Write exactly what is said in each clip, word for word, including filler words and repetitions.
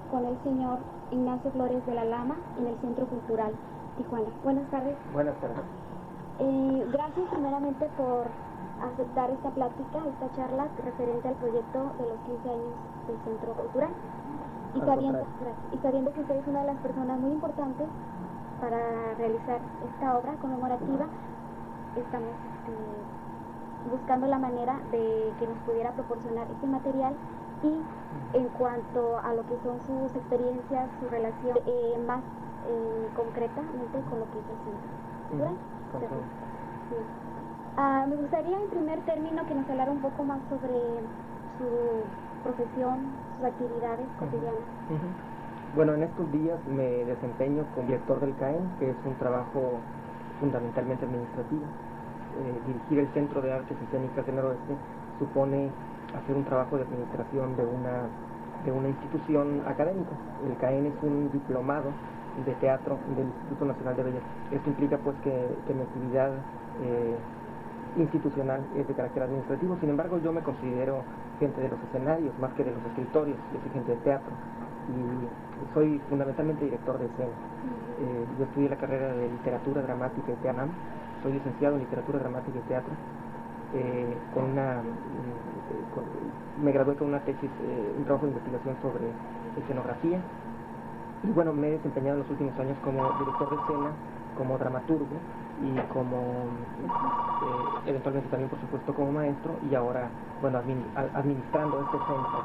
con el señor Ignacio Flores de la Lama en el Centro Cultural Tijuana. Buenas tardes. Buenas tardes. Eh, gracias primeramente por aceptar esta plática, esta charla referente al proyecto de los quince años del Centro Cultural. Y sabiendo, y sabiendo que usted es una de las personas muy importantes para realizar esta obra conmemorativa, estamos eh, buscando la manera de que nos pudiera proporcionar este material y en cuanto a lo que son sus experiencias, su relación eh, más eh, concretamente con lo que es el Centro Cultural. Uh-huh. Sí. Uh, me gustaría en primer término que nos hablara un poco más sobre su profesión, sus actividades cotidianas. Uh-huh. Uh-huh. Bueno, en estos días me desempeño como director del C A E N, que es un trabajo fundamentalmente administrativo. Eh, dirigir el Centro de Artes Escénicas del Noroeste supone hacer un trabajo de administración de una, de una institución académica. El C A E N es un diplomado de teatro del Instituto Nacional de Bellas Artes. Esto implica pues que, que mi actividad eh, institucional es de carácter administrativo. Sin embargo, yo me considero gente de los escenarios más que de los escritorios. Yo soy gente de teatro y soy fundamentalmente director de escena. Eh, yo estudié la carrera de literatura dramática y teatro. Soy licenciado en literatura dramática y teatro. Eh, con una, eh, con, me gradué con una tesis, eh, un trabajo de investigación sobre escenografía. Y bueno, me he desempeñado en los últimos años como director de escena, como dramaturgo y como eh, eventualmente también por supuesto como maestro, y ahora bueno admin, administrando este centro.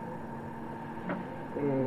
Eh,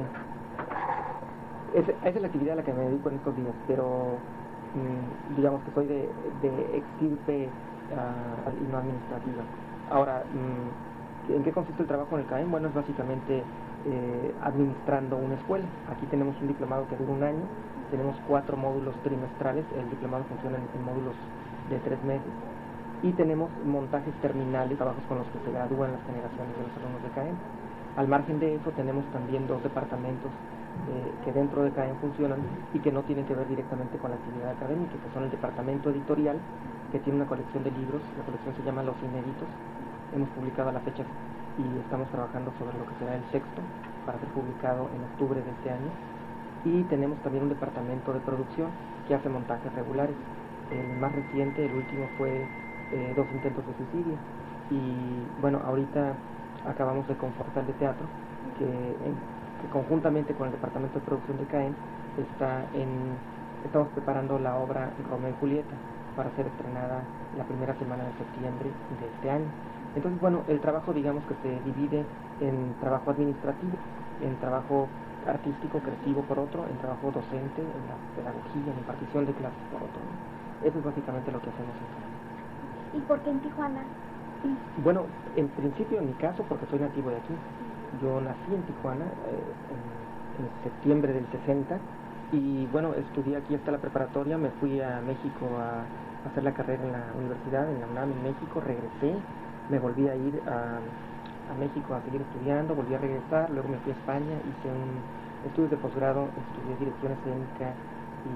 esa, esa es la actividad a la que me dedico en estos días, pero mmm, digamos que soy de, de extirpe uh, y no administrativa. Ahora, mmm, ¿en qué consiste el trabajo en el C A E N? Bueno, es básicamente eh, administrando una escuela. Aquí tenemos un diplomado que dura un año. Tenemos cuatro módulos trimestrales, el diplomado funciona en, en módulos de tres meses, y tenemos montajes terminales, trabajos con los que se gradúan las generaciones de los alumnos de C A E N. Al margen de eso tenemos también dos departamentos eh, que dentro de C A E N funcionan y que no tienen que ver directamente con la actividad académica, que son el departamento editorial, que tiene una colección de libros. La colección se llama Los Inéditos. Hemos publicado a la fecha y estamos trabajando sobre lo que será el sexto, para ser publicado en octubre de este año. Y tenemos también un departamento de producción que hace montajes regulares. El más reciente, el último, fue eh, Dos intentos de suicidio. Y bueno, ahorita acabamos de confortar de teatro, que, en, que conjuntamente con el departamento de producción de C A E N está en, estamos preparando la obra Romeo y Julieta para ser estrenada la primera semana de septiembre de este año. Entonces, bueno, el trabajo, digamos que se divide en trabajo administrativo, en trabajo artístico, creativo por otro, en trabajo docente, en la pedagogía, en impartición de clases por otro. Eso es básicamente lo que hacemos en Tijuana. ¿Y por qué en Tijuana? Bueno, en principio en mi caso, porque soy nativo de aquí. Yo nací en Tijuana eh, en, en septiembre del sesenta y bueno, estudié aquí hasta la preparatoria. Me fui a México a, a hacer la carrera en la universidad, en la UNAM en México, regresé, me volví a ir a a México a seguir estudiando, volví a regresar, luego me fui a España, hice un estudios de posgrado, estudié dirección escénica y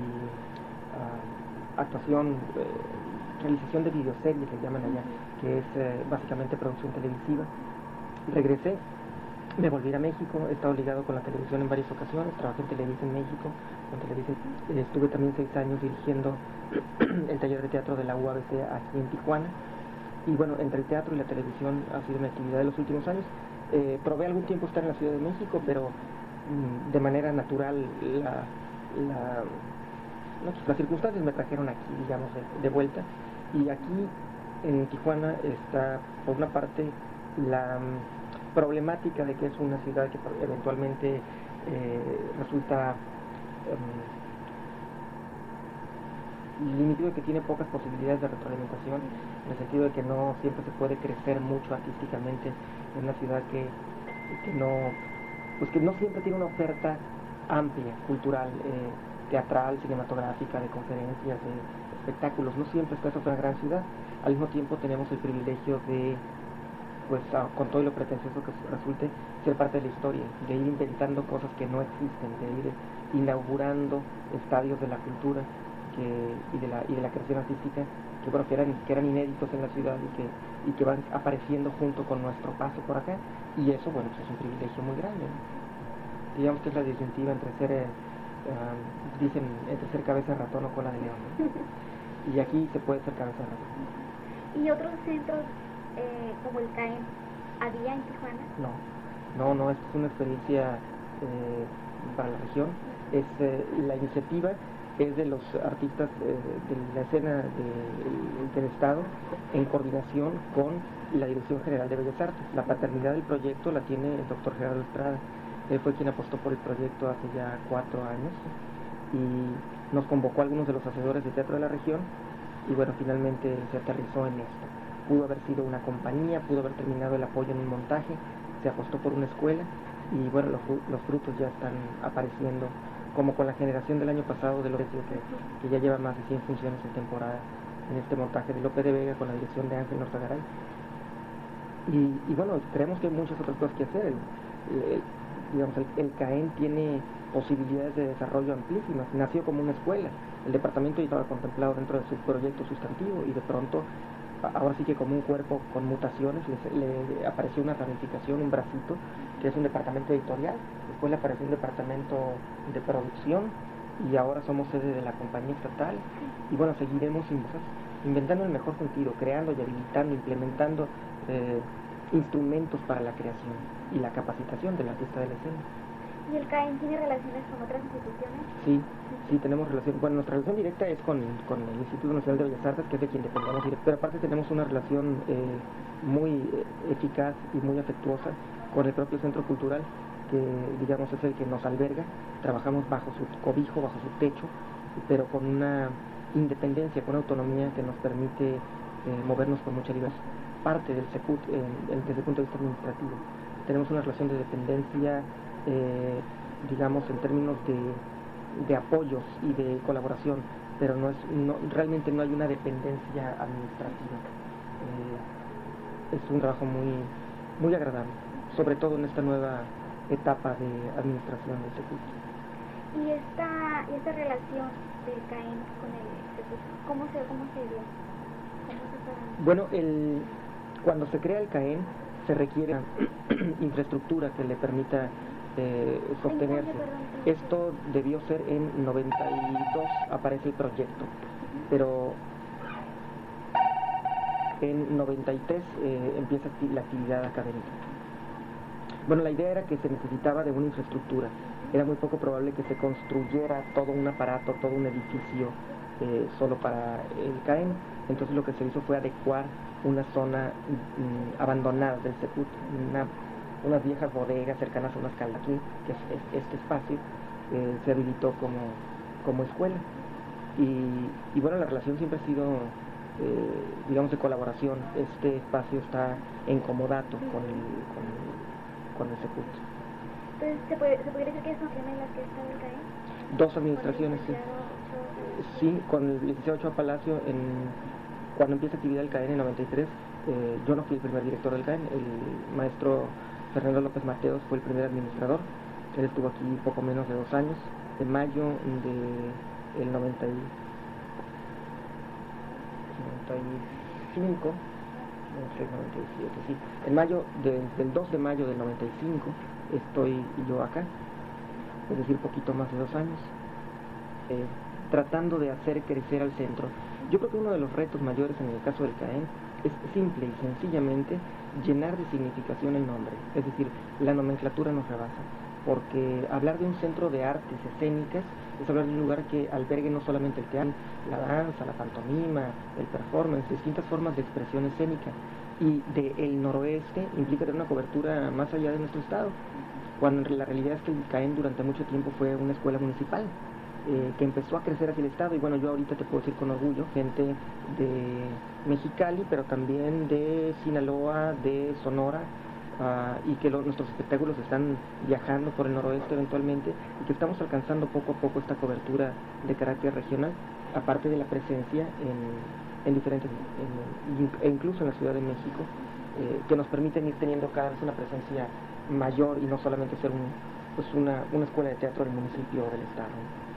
uh, actuación, eh, realización de videoseries, le llaman allá, que es eh, básicamente producción televisiva. Regresé, me volví a México, he estado ligado con la televisión en varias ocasiones, trabajé en Televisa en México, con Televisa, eh, estuve también seis años dirigiendo el taller de teatro de la U A B C aquí en Tijuana. Y bueno, entre el teatro y la televisión ha sido mi actividad de los últimos años. Eh, probé algún tiempo estar en la Ciudad de México, pero mmm, de manera natural la, la, no, pues, las circunstancias me trajeron aquí, digamos, de, de vuelta. Y aquí en Tijuana está, por una parte, la um, problemática de que es una ciudad que eventualmente eh, resulta um, limitado, de que tiene pocas posibilidades de retroalimentación, en el sentido de que no siempre se puede crecer mucho artísticamente en una ciudad que, que no pues que no siempre tiene una oferta amplia, cultural, eh, teatral, cinematográfica, de conferencias, de espectáculos. No siempre está esa gran ciudad. Al mismo tiempo tenemos el privilegio de, pues a, con todo lo pretencioso que resulte, ser parte de la historia, de ir inventando cosas que no existen, de ir inaugurando estadios de la cultura que, y, de la, y de la creación artística que, bueno, que, eran, que eran inéditos en la ciudad y que, y que van apareciendo junto con nuestro paso por acá, y eso, bueno, pues es un privilegio muy grande, ¿no? digamos que es la disyuntiva entre ser, eh, um, dicen, entre ser cabeza de ratón o cola de león, ¿no? Y aquí se puede ser cabeza de ratón. ¿Y otros centros eh, como el C A E M había en Tijuana? No, no, no, es una experiencia eh, para la región. Es eh, la iniciativa es de los artistas eh, de la escena de, del Estado en coordinación con la Dirección General de Bellas Artes. La paternidad del proyecto la tiene el doctor Gerardo Estrada. Él fue quien apostó por el proyecto hace ya cuatro años y nos convocó a algunos de los hacedores de teatro de la región y bueno, finalmente se aterrizó en esto. Pudo haber sido una compañía, pudo haber terminado el apoyo en un montaje, se apostó por una escuela y bueno, los, los frutos ya están apareciendo, como con la generación del año pasado de Lorecio, que, que ya lleva más de cien funciones en temporada en este montaje de Lope de Vega con la dirección de Ángel Nortagaray. Y, y bueno, creemos que hay muchas otras cosas que hacer. El, el, digamos, el, el C A E M tiene posibilidades de desarrollo amplísimas. Nació como una escuela. El departamento ya estaba contemplado dentro de su proyecto sustantivo y de pronto, ahora sí que como un cuerpo con mutaciones, le, le apareció una ramificación, un bracito, que es un departamento editorial. Después le apareció un departamento de producción y ahora somos sede de la compañía estatal. Y bueno, seguiremos inventando en el mejor sentido, creando y habilitando, implementando eh, instrumentos para la creación y la capacitación del artista de la escena. ¿Y el C A E M tiene relaciones con otras instituciones? Sí, sí tenemos relación. Bueno, nuestra relación directa es con, con el Instituto Nacional de Bellas Artes, que es de quien dependemos directo, pero aparte tenemos una relación eh, muy eh, eficaz y muy afectuosa con el propio Centro Cultural, que digamos es el que nos alberga. Trabajamos bajo su cobijo, bajo su techo, pero con una independencia, con autonomía que nos permite eh, movernos con mucha libertad. Parte del CECUT eh, desde el punto de vista administrativo. Tenemos una relación de dependencia, eh, digamos, en términos de, de apoyos y de colaboración, pero no es, no, realmente no hay una dependencia administrativa. Eh, es un trabajo muy, muy agradable, sobre todo en esta nueva etapa de administración del CECUT. ¿Y esta, y esta relación del C A E M con el CECUT, cómo se, cómo se dio? ¿Cómo se está? Bueno, el, cuando se crea el C A E M se requiere infraestructura que le permita eh, sostenerse. Esto debió ser en noventa y dos, aparece el proyecto, pero en noventa y tres eh, empieza la actividad académica. Bueno, la idea era que se necesitaba de una infraestructura. Era muy poco probable que se construyera todo un aparato, todo un edificio eh, solo para el C A E M. Entonces lo que se hizo fue adecuar una zona mm, abandonada del CECUT, una, unas viejas bodegas cercanas a unas caldas aquí, que es, es, este espacio eh, se habilitó como, como escuela. Y, y bueno, la relación siempre ha sido, eh, digamos, de colaboración. Este espacio está en comodato con el, con el, con el CECUT. Entonces, ¿se, puede, ¿se podría decir que es una en las que está el C A E M? Dos administraciones, sí. Sí, con el licenciado Ochoa Palacio, en, cuando empieza actividad del C A E M en noventa y tres, eh, yo no fui el primer director del C A E M, el maestro Fernando López Mateos fue el primer administrador. Él estuvo aquí poco menos de dos años. En mayo del noventa y cinco, noventa y siete, sí. En mayo, de, del dos de mayo del noventa y cinco, estoy yo acá, es decir, poquito más de dos años, eh, tratando de hacer crecer al centro. Yo creo que uno de los retos mayores en el caso del C A E M es simple y sencillamente llenar de significación el nombre, es decir, la nomenclatura nos rebasa, porque hablar de un centro de artes escénicas es hablar de un lugar que albergue no solamente el teatro, la danza, la pantomima, el performance, distintas formas de expresión escénica, y de el noroeste implica tener una cobertura más allá de nuestro estado, cuando la realidad es que el C A E M durante mucho tiempo fue una escuela municipal, eh, que empezó a crecer hacia el estado, y bueno, yo ahorita te puedo decir con orgullo, gente de Mexicali, pero también de Sinaloa, de Sonora, uh, y que lo, nuestros espectáculos están viajando por el noroeste eventualmente, y que estamos alcanzando poco a poco esta cobertura de carácter regional, aparte de la presencia en, en diferentes, en, e incluso en la Ciudad de México, eh, que nos permiten ir teniendo cada vez una presencia mayor y no solamente ser un, pues una, una escuela de teatro del municipio o del estado.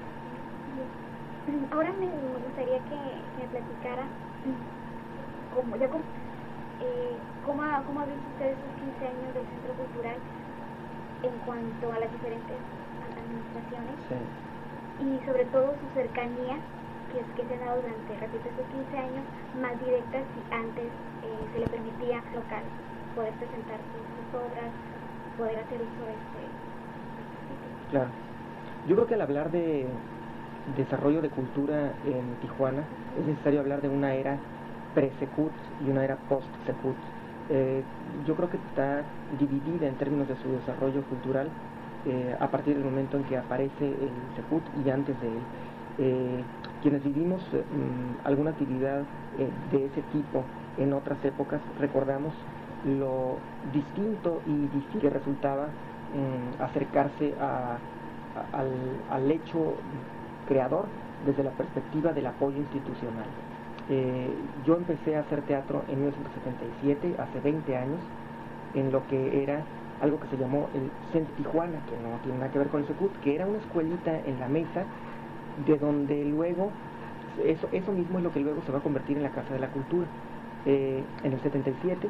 Ahora me gustaría que me platicara cómo, ya cómo, eh, cómo, ha, cómo ha visto usted esos quince años del Centro Cultural en cuanto a las diferentes administraciones sí. y sobre todo su cercanía que, es, que se ha dado durante, repito, estos quince años, más directas si antes eh, se le permitía local poder presentar sus, sus obras, poder hacer uso de este, este sitio. Claro. Yo creo que al hablar de desarrollo de cultura en Tijuana es necesario hablar de una era pre-Secut y una era post-Secut. Eh, yo creo que está dividida en términos de su desarrollo cultural eh, a partir del momento en que aparece el Secut y antes de él. Eh, quienes vivimos eh, alguna actividad eh, de ese tipo en otras épocas recordamos lo distinto y difícil que resultaba eh, acercarse a, a, al, al hecho creador desde la perspectiva del apoyo institucional. Eh, yo empecé a hacer teatro en mil novecientos setenta y siete, hace veinte años, en lo que era algo que se llamó el Centro Tijuana, que no tiene nada que ver con el Secut, que era una escuelita en la Mesa, de donde luego, eso, eso mismo es lo que luego se va a convertir en la Casa de la Cultura. Eh, en el setenta y siete,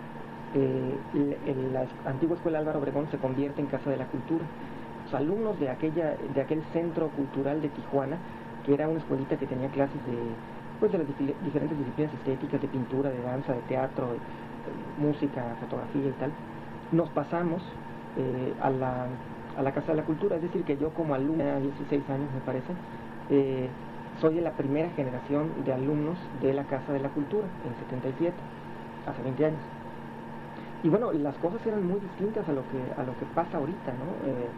eh, el, la antigua Escuela Álvaro Obregón se convierte en Casa de la Cultura. Los alumnos de, aquella, de aquel Centro Cultural de Tijuana, que era una escuelita que tenía clases de, pues, de las dif diferentes disciplinas estéticas, de pintura, de danza, de teatro, de, de música, fotografía y tal, nos pasamos eh, a, la, a la Casa de la Cultura. Es decir, que yo como alumna, a dieciséis años me parece, eh, soy de la primera generación de alumnos de la Casa de la Cultura, en setenta y siete, hace veinte años. Y bueno, las cosas eran muy distintas a lo que, a lo que pasa ahorita, ¿no? Eh,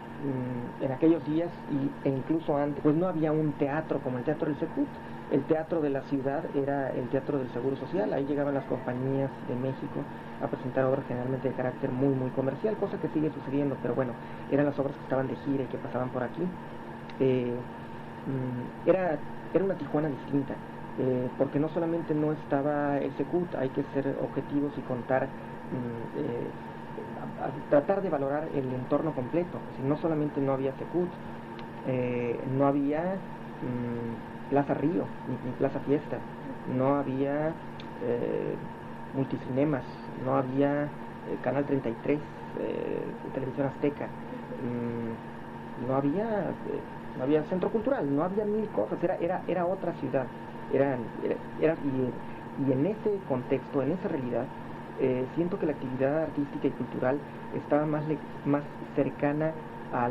en aquellos días y, e incluso antes, pues no había un teatro como el Teatro del Secut. El teatro de la ciudad era el Teatro del Seguro Social. Ahí llegaban las compañías de México a presentar obras generalmente de carácter muy muy comercial, cosa que sigue sucediendo, pero bueno, eran las obras que estaban de gira y que pasaban por aquí. Eh, era, era una Tijuana distinta, eh, porque no solamente no estaba el Secut, hay que ser objetivos y contar, eh, a, a tratar de valorar el entorno completo. Si no solamente no había Secut, eh, no había mmm, Plaza Río, ni, ni Plaza Fiesta, no había eh, multicinemas, no había eh, Canal treinta y tres, eh, Televisión Azteca, mmm, no había... Eh, no había centro cultural, no había mil cosas, era, era, era otra ciudad, era, era, era y, y en ese contexto, en esa realidad, eh, siento que la actividad artística y cultural estaba más, le, más cercana al,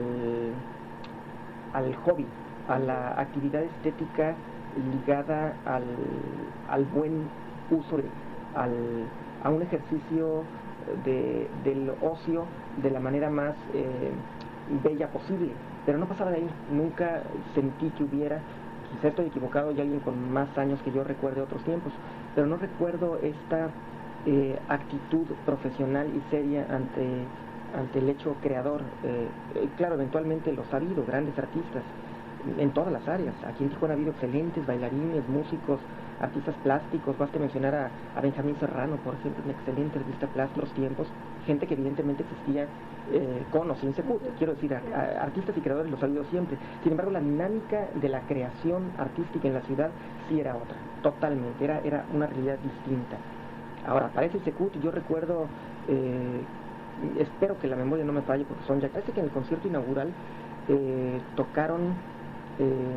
al hobby, a la actividad estética ligada al, al buen uso, de, al, a un ejercicio de, del ocio de la manera más eh, bella posible. Pero no pasaba de ahí, nunca sentí que hubiera, quizá estoy equivocado y alguien con más años que yo recuerde otros tiempos, pero no recuerdo esta eh, actitud profesional y seria ante, ante el hecho creador. Eh, eh, claro, eventualmente los ha habido, grandes artistas, en todas las áreas. Aquí en Tijuana ha habido excelentes bailarines, músicos, artistas plásticos. Basta mencionar a, a Benjamín Serrano, por ejemplo, un excelente artista plástico de los tiempos, gente que evidentemente existía eh, con o sin Secut. Quiero decir, a, a, artistas y creadores los ha habido siempre. Sin embargo, la dinámica de la creación artística en la ciudad sí era otra, totalmente, era, era una realidad distinta. Ahora, aparece el Secut y yo recuerdo, eh, espero que la memoria no me falle porque son ya, parece que en el concierto inaugural eh, tocaron, eh,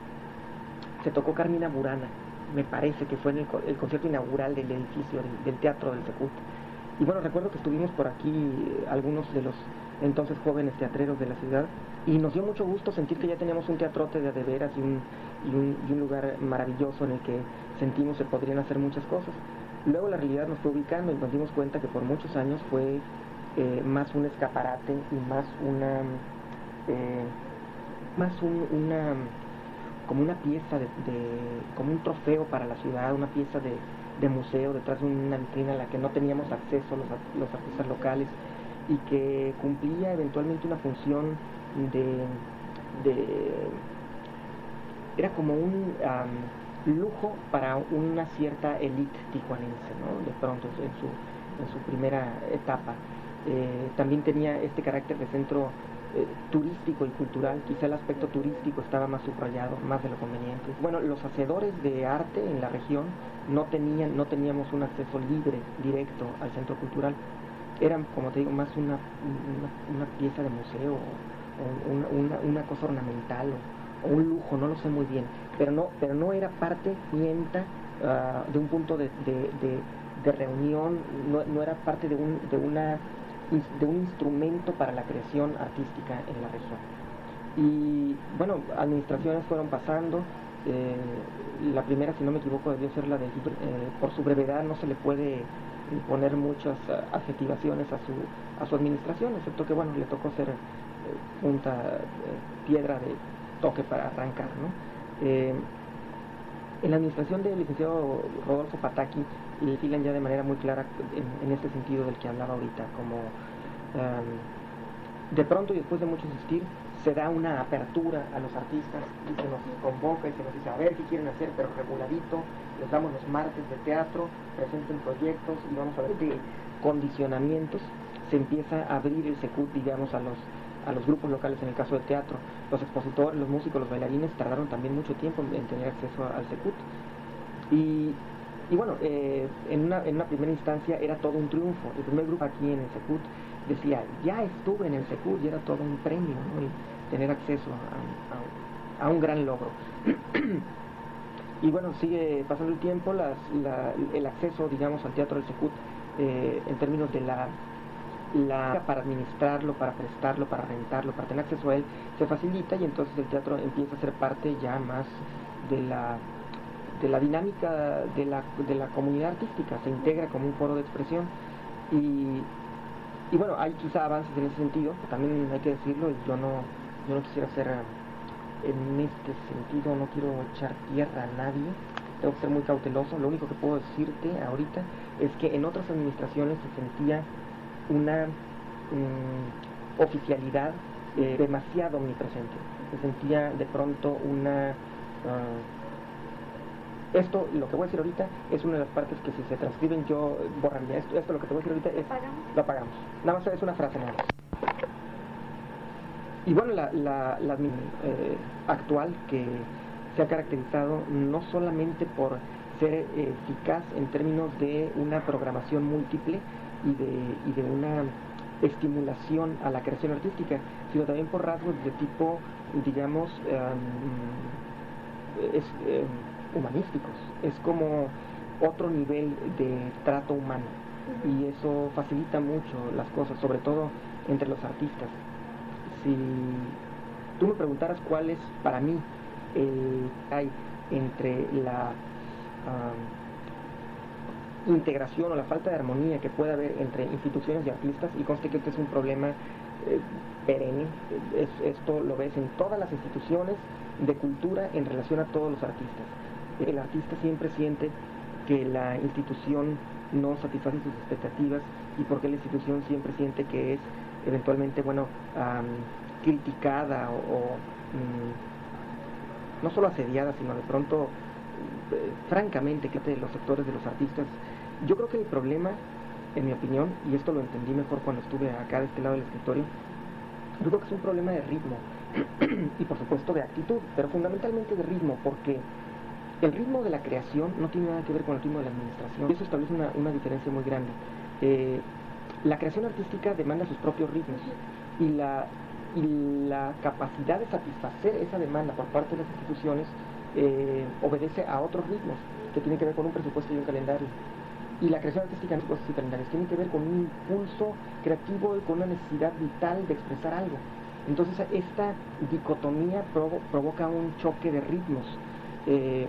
se tocó Carmina Burana, me parece que fue en el, el concierto inaugural del edificio del, del Teatro del Secut. Y bueno, recuerdo que estuvimos por aquí eh, algunos de los entonces jóvenes teatreros de la ciudad y nos dio mucho gusto sentir que ya teníamos un teatrote de de veras y un, y, un, y un lugar maravilloso en el que sentimos se podrían hacer muchas cosas. Luego la realidad nos fue ubicando y nos dimos cuenta que por muchos años fue eh, más un escaparate y más una, eh, más un, una, como una pieza de, de, como un trofeo para la ciudad, una pieza de, de museo detrás de una vitrina a la que no teníamos acceso los, los artistas locales y que cumplía eventualmente una función de, de era como un um, lujo para una cierta élite tijuanense, ¿no? De pronto en su, en su primera etapa. Eh, también tenía este carácter de centro eh, turístico y cultural. Quizá el aspecto turístico estaba más subrayado, más de lo conveniente. Bueno, los hacedores de arte en la región no tenían, no teníamos un acceso libre, directo al centro cultural. eran, como te digo, más una, una, una pieza de museo, o una, una, una cosa ornamental, o, o un lujo, no lo sé muy bien, pero no, pero no era parte mienta uh, de un punto de, de, de, de reunión, no, no era parte de un, de, una, de un instrumento para la creación artística en la región. Y bueno, administraciones fueron pasando. Eh, la primera, si no me equivoco, debió ser la de, eh, por su brevedad no se le puede poner muchas uh, adjetivaciones a su a su administración, excepto que bueno, le tocó ser eh, punta, eh, piedra de toque para arrancar, ¿no? Eh, en la administración del licenciado Rodolfo Pataki le filan ya de manera muy clara en, en este sentido del que hablaba ahorita, como um, de pronto y después de mucho insistir, se da una apertura a los artistas y se nos convoca y se nos dice a ver qué quieren hacer, pero reguladito, les damos los martes de teatro, presenten proyectos y vamos a ver de condicionamientos. Se empieza a abrir el SECUT, digamos, a los a los grupos locales en el caso del teatro. Los expositores, los músicos, los bailarines tardaron también mucho tiempo en tener acceso al SECUT. Y, y bueno, eh, en, una, en una primera instancia era todo un triunfo. El primer grupo aquí en el SECUT decía, ya estuve en el SECUT y era todo un premio, ¿no? Y tener acceso a, a, a un gran logro. Y bueno, sigue pasando el tiempo, las, la, el acceso, digamos, al teatro del SECUT, eh, en términos de la, la para administrarlo, para prestarlo, para rentarlo, para tener acceso a él, se facilita y entonces el teatro empieza a ser parte ya más de la, de la dinámica de la, de la comunidad artística, se integra como un foro de expresión. Y, y bueno, hay quizá avances en ese sentido, también hay que decirlo, y yo no, yo no quisiera ser, en este sentido, no quiero echar tierra a nadie, tengo que ser muy cauteloso. Lo único que puedo decirte ahorita es que en otras administraciones se sentía una um, oficialidad eh, demasiado omnipresente, se sentía de pronto una... Uh, esto, lo que voy a decir ahorita, es una de las partes que si se transcriben yo borraría. Esto, esto lo que te voy a decir ahorita es... Lo apagamos. Nada más es una frase nada más. Y bueno, la, la, la eh, actual, que se ha caracterizado no solamente por ser eh, eficaz en términos de una programación múltiple y de, y de una estimulación a la creación artística, sino también por rasgos de tipo, digamos, um, es, eh, humanísticos. Es como otro nivel de trato humano y eso facilita mucho las cosas, sobre todo entre los artistas. Si tú me preguntaras cuál es para mí el hay entre la um, integración o la falta de armonía que puede haber entre instituciones y artistas, y conste que este es un problema eh, perenne, es, esto lo ves en todas las instituciones de cultura en relación a todos los artistas. El artista siempre siente que la institución no satisface sus expectativas, y porque la institución siempre siente que es eventualmente, bueno, um, criticada o, o um, no solo asediada, sino de pronto, eh, francamente, que de los sectores de los artistas. Yo creo que el problema, en mi opinión, y esto lo entendí mejor cuando estuve acá de este lado del escritorio, yo creo que es un problema de ritmo y por supuesto de actitud, pero fundamentalmente de ritmo, porque el ritmo de la creación no tiene nada que ver con el ritmo de la administración, y eso establece una, una diferencia muy grande. Eh, la creación artística demanda sus propios ritmos, y la, y la capacidad de satisfacer esa demanda por parte de las instituciones eh, obedece a otros ritmos, que tienen que ver con un presupuesto y un calendario. Y la creación artística en presupuestos y calendarios tiene que ver con un impulso creativo y con una necesidad vital de expresar algo. Entonces esta dicotomía provo provoca un choque de ritmos. Eh,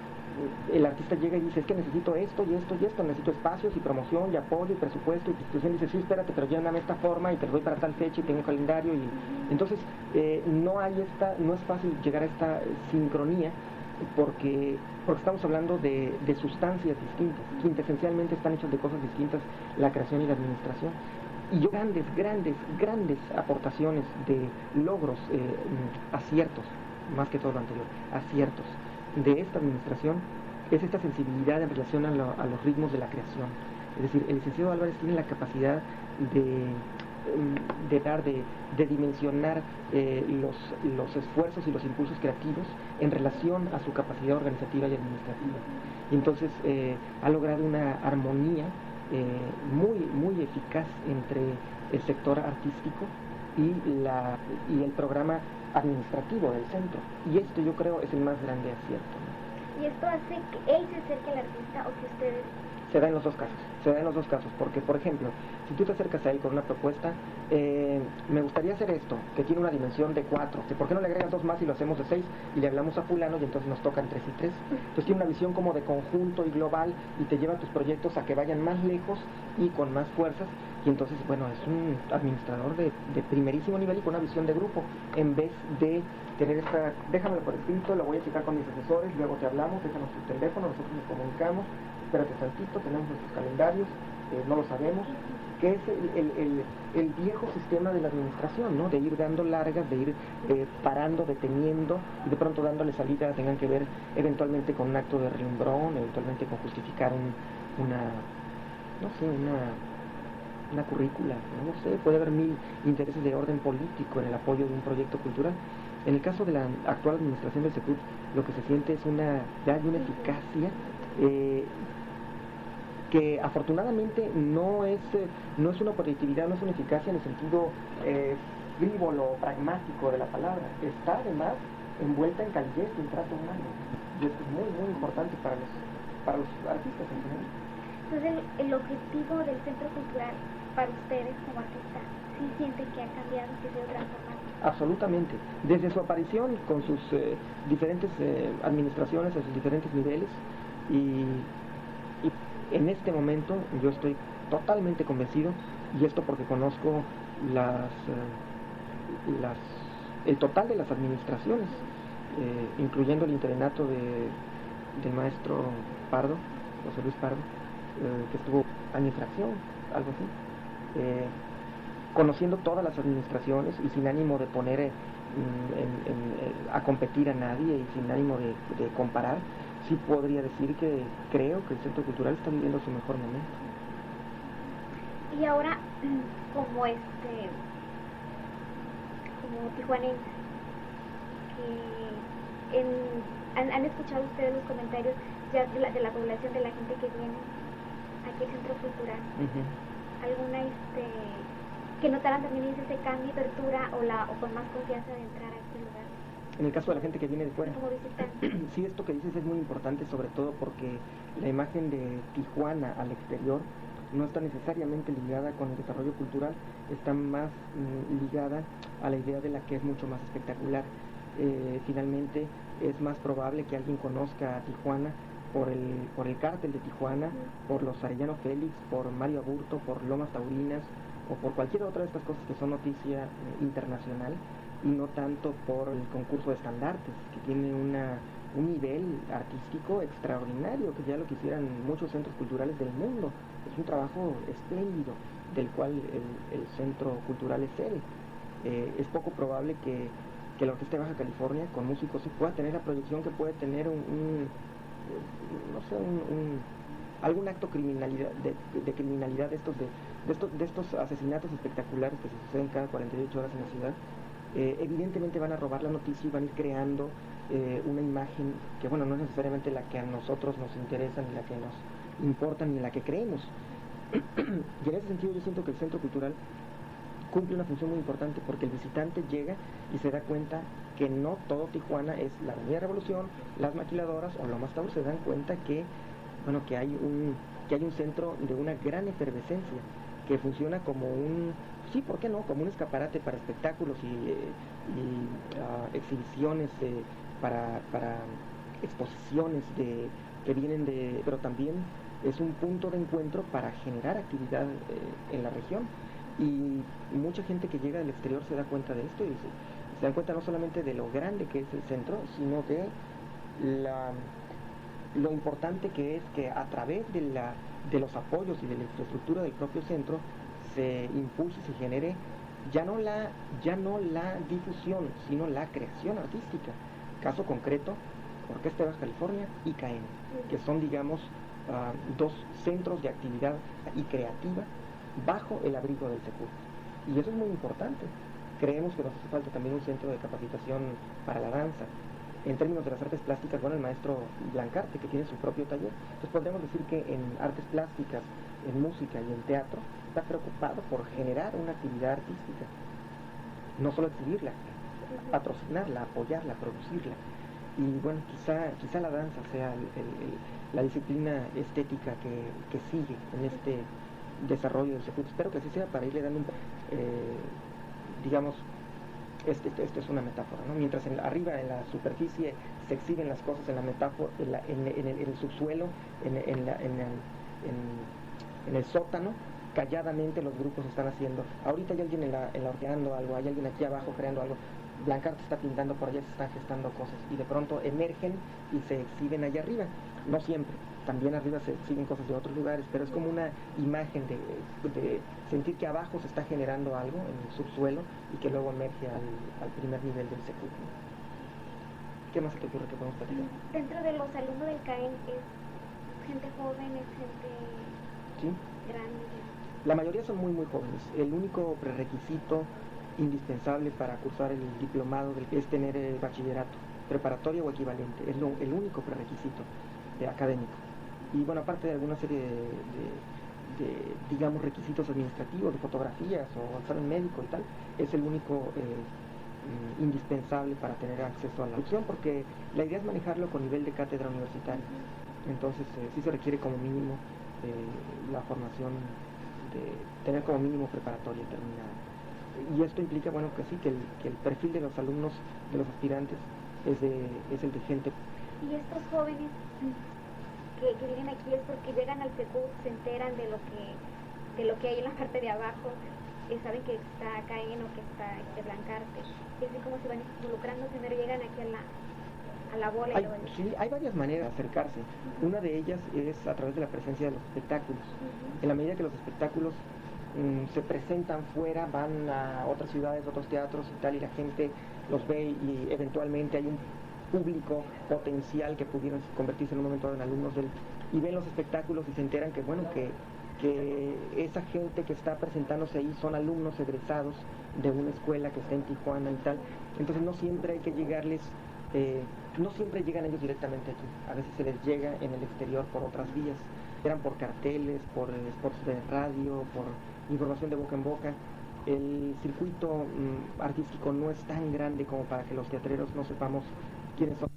el artista llega y dice, es que necesito esto y esto y esto, necesito espacios y promoción y apoyo y presupuesto, y la institución dice, sí, espérate, pero lléname esta forma y te lo doy para tal fecha y tengo un calendario. Y entonces eh, no hay esta, no es fácil llegar a esta sincronía, porque, porque estamos hablando de, de sustancias distintas, quintesencialmente están hechos de cosas distintas la creación y la administración. Y yo grandes, grandes, grandes aportaciones de logros, eh, aciertos, más que todo lo anterior, aciertos de esta administración, es esta sensibilidad en relación a, lo, a los ritmos de la creación. Es decir, el licenciado Álvarez tiene la capacidad de, de dar, de, de dimensionar eh, los, los esfuerzos y los impulsos creativos en relación a su capacidad organizativa y administrativa. Y entonces eh, ha logrado una armonía eh, muy, muy eficaz entre el sector artístico y, la, y el programa administrativo del centro. Y esto yo creo es el más grande acierto, ¿no? ¿Y esto hace que él se acerque al artista o que ustedes...? Se da en los dos casos, se da en los dos casos, porque por ejemplo, si tú te acercas a él con una propuesta, eh, me gustaría hacer esto, que tiene una dimensión de cuatro, ¿por qué no le agregas dos más y lo hacemos de seis? Y le hablamos a fulano y entonces nos tocan tres y tres. Entonces tiene una visión como de conjunto y global y te lleva tus proyectos a que vayan más lejos y con más fuerzas. Y entonces, bueno, es un administrador de, de primerísimo nivel y con una visión de grupo, en vez de tener esta, déjamelo por escrito, lo voy a checar con mis asesores, luego te hablamos, déjanos tu teléfono, nosotros nos comunicamos, espérate tantito, tenemos nuestros calendarios, eh, no lo sabemos, que es el, el, el, el viejo sistema de la administración, ¿no? De ir dando largas, de ir eh, parando, deteniendo, y de pronto dándole salida, tengan que ver eventualmente con un acto de relumbrón, eventualmente con justificar un, una, no sé, una... una currícula, no sé, puede haber mil intereses de orden político en el apoyo de un proyecto cultural. En el caso de la actual administración del SECUT, lo que se siente es una, ya hay una eficacia eh, que afortunadamente no es, eh, no es una operatividad, no es una eficacia en el sentido eh, frívolo, pragmático de la palabra, está además envuelta en calidez y en trato humano, y esto es muy, muy importante para los, para los artistas en general. Entonces el, el objetivo del Centro Cultural para ustedes como artistas, ¿sí sienten que ha cambiado, que se ha transformado? Absolutamente. Desde su aparición con sus eh, diferentes eh, administraciones, a sus diferentes niveles, y, y en este momento yo estoy totalmente convencido, y esto porque conozco las, eh, las el total de las administraciones, eh, incluyendo el internato de, del maestro Pardo, José Luis Pardo, eh, que estuvo año de fracción, algo así. Eh, conociendo todas las administraciones y sin ánimo de poner eh, en, en, en, a competir a nadie y sin ánimo de, de comparar, sí podría decir que creo que el Centro Cultural está viviendo su mejor momento. Y ahora, como este, como tijuanense, que en, han, han escuchado ustedes los comentarios ya de la, de la población, de la gente que viene aquí al Centro Cultural, uh-huh. alguna este que notaran también ese cambio de apertura o la o con más confianza de entrar a este lugar. En el caso de la gente que viene de fuera, como visitante. Sí, esto que dices es muy importante, sobre todo porque la imagen de Tijuana al exterior no está necesariamente ligada con el desarrollo cultural, está más mm, ligada a la idea de la que es mucho más espectacular. Eh, finalmente es más probable que alguien conozca a Tijuana por el, por el cártel de Tijuana, uh-huh. por los Arellano Félix, por Mario Aburto, por Lomas Taurinas, o por cualquier otra de estas cosas que son noticia eh, internacional, y no tanto por el concurso de estandartes, que tiene una, un nivel artístico extraordinario, que ya lo quisieran muchos centros culturales del mundo. Es un trabajo espléndido, del cual el, el centro cultural es él. Eh, es poco probable que, que la Orquesta de Baja California, con músicos, pueda tener la proyección que puede tener un, un no sé, un, un algún acto criminalidad de, de criminalidad de estos de, de estos de estos asesinatos espectaculares que se suceden cada cuarenta y ocho horas en la ciudad. Eh, evidentemente van a robar la noticia y van a ir creando eh, una imagen que, bueno, no es necesariamente la que a nosotros nos interesa, ni la que nos importa, ni la que creemos. Y en ese sentido yo siento que el Centro Cultural cumple una función muy importante, porque el visitante llega y se da cuenta que no todo Tijuana es la Avenida Revolución, las maquiladoras o Lomas Taurinas. Se dan cuenta que, bueno, que hay un que hay un centro de una gran efervescencia, que funciona como un, sí, ¿por qué no?, como un escaparate para espectáculos y, y uh, exhibiciones, de, para, para exposiciones de, que vienen de, pero también es un punto de encuentro para generar actividad eh, en la región. Y mucha gente que llega del exterior se da cuenta de esto y se, se dan cuenta no solamente de lo grande que es el centro, sino de la, lo importante que es que a través de, la, de los apoyos y de la infraestructura del propio centro se impulse, se genere ya no la, ya no la difusión, sino la creación artística. Caso concreto, Orquesta de Baja California y C A E N, que son, digamos, uh, dos centros de actividad y creativa bajo el abrigo del SECUT. Y eso es muy importante. Creemos que nos hace falta también un centro de capacitación para la danza. En términos de las artes plásticas, bueno, el maestro Blancarte, que tiene su propio taller. Entonces podemos decir que en artes plásticas, en música y en teatro está preocupado por generar una actividad artística, no solo exhibirla, patrocinarla, apoyarla, producirla. Y bueno, quizá, quizá la danza sea el, el, el, la disciplina estética que, que sigue en este desarrollo del circuito. Espero que así sea, para irle dando un, eh, digamos, este, esto es una metáfora, ¿no? Mientras en, arriba en la superficie se exhiben las cosas en la metáfora, en, la, en, en, el, en el subsuelo, en, en, la, en, el, en, en el sótano, calladamente los grupos están haciendo. Ahorita hay alguien en la, en la orqueando algo, hay alguien aquí abajo creando algo. Blancarte está pintando por allá, se están gestando cosas y de pronto emergen y se exhiben allá arriba. No siempre, también arriba se exhiben cosas de otros lugares, pero es como una imagen de, de sentir que abajo se está generando algo en el subsuelo y que luego emerge al, al primer nivel del circuito. ¿Qué más se te ocurre que podemos platicar? Dentro de los alumnos del C A E N, ¿es gente joven, es gente ¿Sí? grande? La mayoría son muy muy jóvenes. El único prerequisito indispensable para cursar el diplomado es tener el bachillerato, preparatoria o equivalente, es lo, el único prerequisito eh, académico. Y bueno, aparte de alguna serie de, de, de, digamos, requisitos administrativos, de fotografías o examen médico y tal, es el único eh, indispensable para tener acceso a la opción, porque la idea es manejarlo con nivel de cátedra universitaria. Entonces eh, sí se requiere como mínimo eh, la formación de tener como mínimo preparatoria terminada. Y esto implica, bueno, que sí, que el, que el perfil de los alumnos, de los aspirantes, es, de, es el de gente. Y estos jóvenes que, que viven aquí es porque llegan al C E C U, se enteran de lo que de lo que hay en la parte de abajo, eh, saben que está C A E N o que está este Blancarte, y así como se van involucrando, primero llegan aquí a la, a la bola. Hay, y luego... Sí, hay varias maneras de acercarse. Uh-huh. Una de ellas es a través de la presencia de los espectáculos. Uh-huh. En la medida que los espectáculos se presentan fuera, van a otras ciudades, otros teatros y tal, y la gente los ve y eventualmente hay un público potencial que pudieron convertirse en un momento en alumnos del, y ven los espectáculos y se enteran que bueno que, que esa gente que está presentándose ahí son alumnos egresados de una escuela que está en Tijuana y tal. Entonces no siempre hay que llegarles, eh, no siempre llegan ellos directamente aquí, a veces se les llega en el exterior por otras vías, eran por carteles, por spots de radio, por información de boca en boca. El circuito mmm, artístico no es tan grande como para que los teatreros no sepamos quiénes son.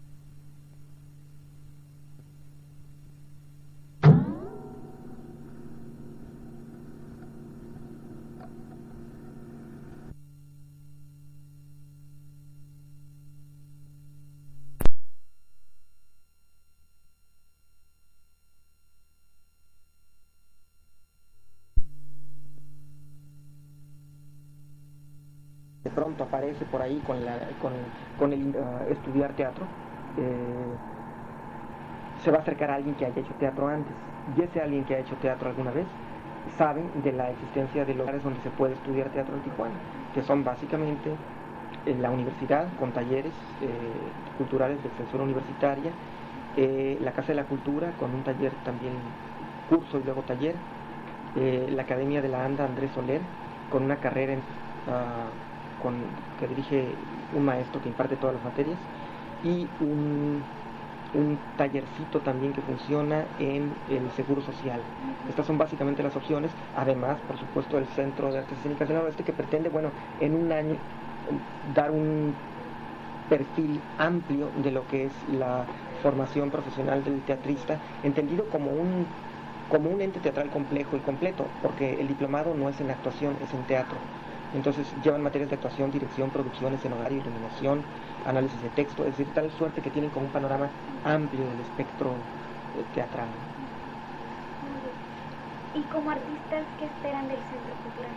De pronto aparece por ahí con, la, con, con el uh, estudiar teatro, eh, se va a acercar a alguien que haya hecho teatro antes, y ese alguien que ha hecho teatro alguna vez sabe de la existencia de los lugares donde se puede estudiar teatro en Tijuana, que son básicamente en la universidad con talleres eh, culturales de extensión universitaria, eh, la Casa de la Cultura con un taller también, curso y luego taller, eh, la Academia de la ANDA Andrés Soler con una carrera en uh, Con, que dirige un maestro que imparte todas las materias, y un, un tallercito también que funciona en el Seguro Social. Estas son básicamente las opciones, además, por supuesto, el Centro de Artes Escénicas del Noroeste, que pretende, bueno, en un año dar un perfil amplio de lo que es la formación profesional del teatrista, entendido como un, como un ente teatral complejo y completo, porque el diplomado no es en actuación, es en teatro. Entonces llevan materias de actuación, dirección, producción, escenografía, iluminación, análisis de texto, es decir, tal suerte que tienen como un panorama amplio del espectro eh, teatral. ¿Y como artistas qué esperan del Centro Cultural?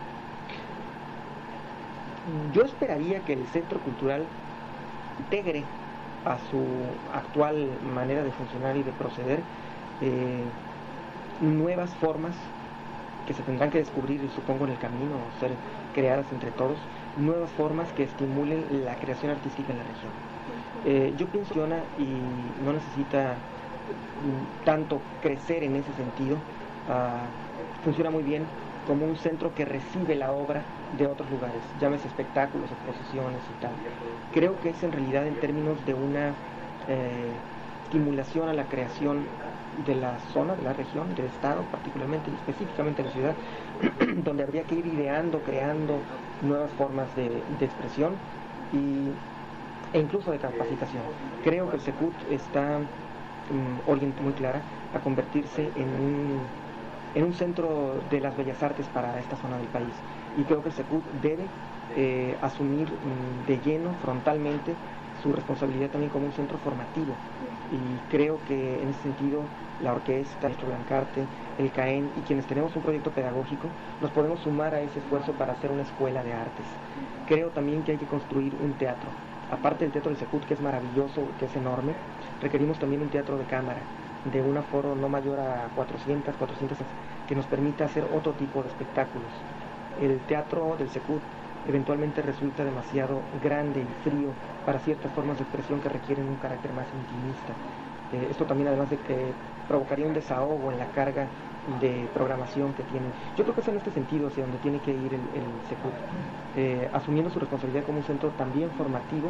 Yo esperaría que el Centro Cultural integre a su actual manera de funcionar y de proceder eh, nuevas formas que se tendrán que descubrir, supongo, en el camino, o ser creadas entre todos, nuevas formas que estimulen la creación artística en la región. Eh, yo pienso que Yona y no necesita mm, tanto crecer en ese sentido, uh, funciona muy bien como un centro que recibe la obra de otros lugares, llámese espectáculos, exposiciones y tal. Creo que es en realidad en términos de una eh, estimulación a la creación de la zona, de la región, del estado particularmente y específicamente de la ciudad, donde habría que ir ideando, creando nuevas formas de, de expresión y, e incluso de capacitación. Creo que el Secut está um, orientado muy clara a convertirse en un, en un centro de las bellas artes para esta zona del país, y creo que el Secut debe eh, asumir um, de lleno, frontalmente, su responsabilidad también como un centro formativo, y creo que en ese sentido la orquesta, el Blancarte, el C A E N y quienes tenemos un proyecto pedagógico nos podemos sumar a ese esfuerzo para hacer una escuela de artes. Creo también que hay que construir un teatro, aparte del teatro del Secut, que es maravilloso, que es enorme, requerimos también un teatro de cámara de un aforo no mayor a cuatrocientas, cuatrocientas, que nos permita hacer otro tipo de espectáculos. El teatro del Secut eventualmente resulta demasiado grande y frío para ciertas formas de expresión que requieren un carácter más intimista. Eh, esto también, además de que provocaría un desahogo en la carga de programación que tienen. Yo creo que es en este sentido hacia donde tiene que ir el, el Secut, eh, asumiendo su responsabilidad como un centro también formativo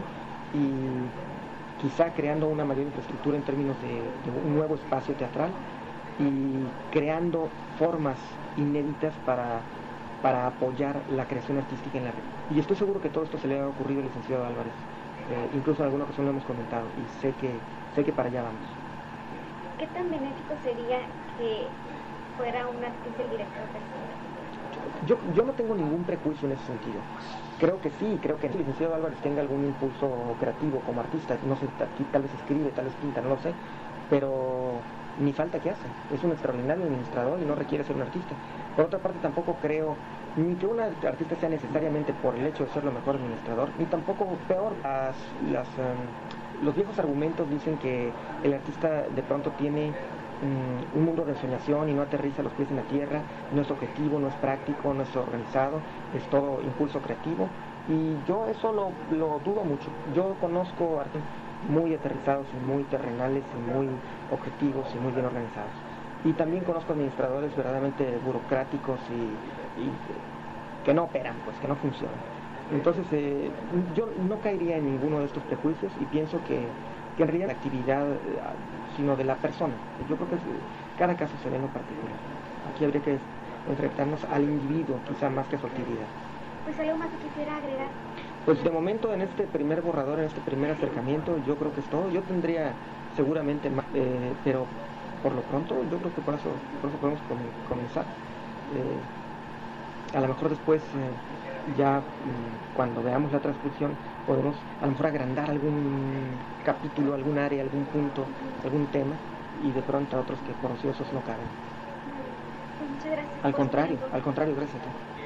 y quizá creando una mayor infraestructura en términos de, de un nuevo espacio teatral y creando formas inéditas para para apoyar la creación artística en la red. Y estoy seguro que todo esto se le ha ocurrido al licenciado Álvarez, eh, incluso en alguna ocasión lo hemos comentado, y sé que, sé que para allá vamos. ¿Qué tan benéfico sería que fuera un artista el director del cine? Yo, yo no tengo ningún prejuicio en ese sentido. Creo que sí, creo que el licenciado Álvarez tenga algún impulso creativo como artista, no sé, tal vez escribe, tal vez pinta, no lo sé, pero ni falta que hace. Es un extraordinario administrador y no requiere ser un artista. Por otra parte, tampoco creo ni que un artista sea necesariamente por el hecho de ser lo mejor administrador, ni tampoco peor. Las, las, um, los viejos argumentos dicen que el artista de pronto tiene um, un mundo de ensoñación y no aterriza los pies en la tierra, no es objetivo, no es práctico, no es organizado, es todo impulso creativo, y yo eso lo, lo dudo mucho. Yo conozco artistas muy aterrizados y muy terrenales y muy objetivos y muy bien organizados. Y también conozco administradores verdaderamente burocráticos y, y que no operan, pues que no funcionan. Entonces eh, yo no caería en ninguno de estos prejuicios y pienso que, que en realidad la actividad, sino de la persona. Yo creo que es, cada caso se ve en lo particular. Aquí habría que enfrentarnos al individuo, quizá más que a su actividad. Pues algo más que quisiera agregar. Pues de momento en este primer borrador, en este primer acercamiento, yo creo que es todo. Yo tendría seguramente más, eh, pero por lo pronto yo creo que por eso, por eso podemos comenzar. Eh, a lo mejor después, eh, ya mm, cuando veamos la transcripción, podemos a lo mejor agrandar algún capítulo, algún área, algún punto, algún tema, y de pronto a otros que por ociosos no caben. Pues muchas gracias. Al contrario, al contrario, gracias a ti.